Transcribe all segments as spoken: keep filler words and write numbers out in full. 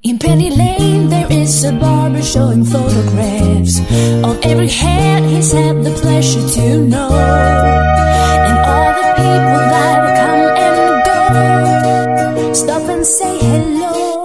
In Penny Lane there is a barber showing photographs of every head he's had the pleasure to know, and all the people that come and go stop and say hello.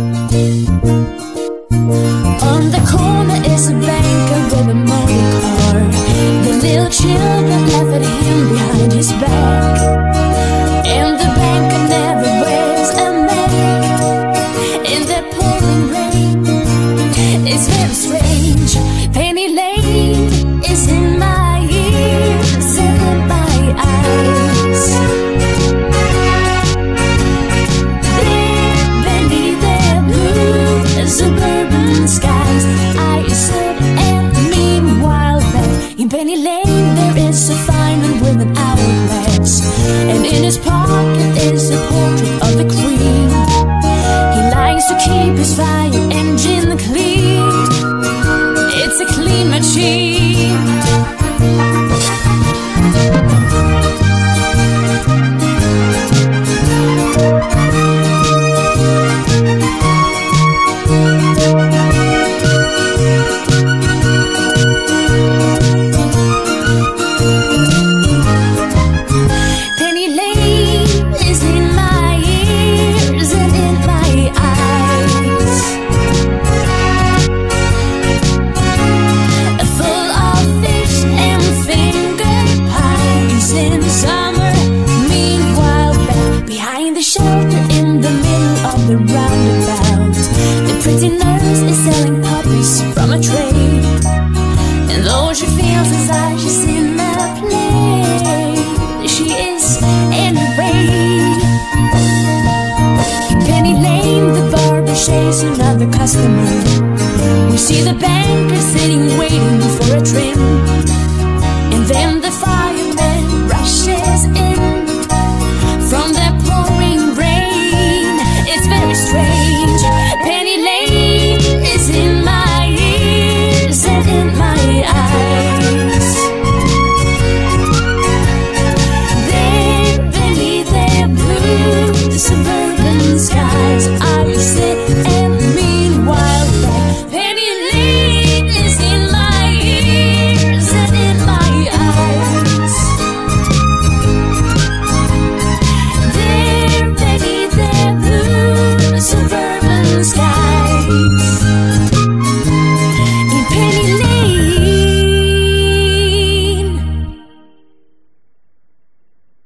On the corner is a banker with a motor car. The little children laugh at him behind his back, and the banker never wears a mask in the pouring rain. It's very strange. Penny Lane is in my ears and in my eyes. There beneath their blue suburban skies, I said, and meanwhile back in Penny Lane there is a fireman with an hourglass, and in his pocket is a portrait of the Queen. He likes to keep his fire engine clean. It's a clean machine. Penny Lane is in my ears and in my eyes, full of fish and finger pies in summer. Meanwhile back behind the shelter in the middle of the roundabout, the pretty nurse is selling puppies from a tray, and though she feels as though she's in a play, she is anyway. In Penny Lane the barber shaves another customer. We see the banker sitting waiting for a trim, and then the fireman rushes in from the pouring rain. It's very strange. Penny Lane is in my ears and in my eyes. There beneath their blue suburban skies,